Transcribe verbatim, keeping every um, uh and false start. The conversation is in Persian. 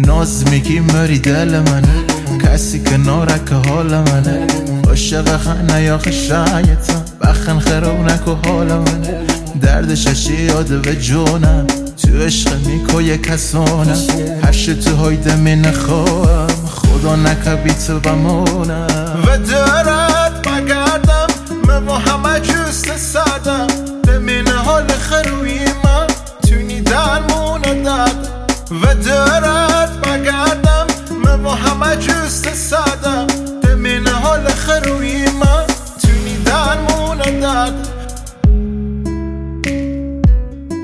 ناز میگی مری دل منه، کسی که نارک حال منه، عاشق خنه یا خشایتم بخن خرونک و حال منه، دردش یاده به جونم تو عشق میکوی کسانم، هرش تو هایده می نخواهم خدا نکبی تو بمونم و دارد بگردم من همه جست سردم بمین حال خروی من تونی درمونه دردم و دارد بگردم من همه جست سردم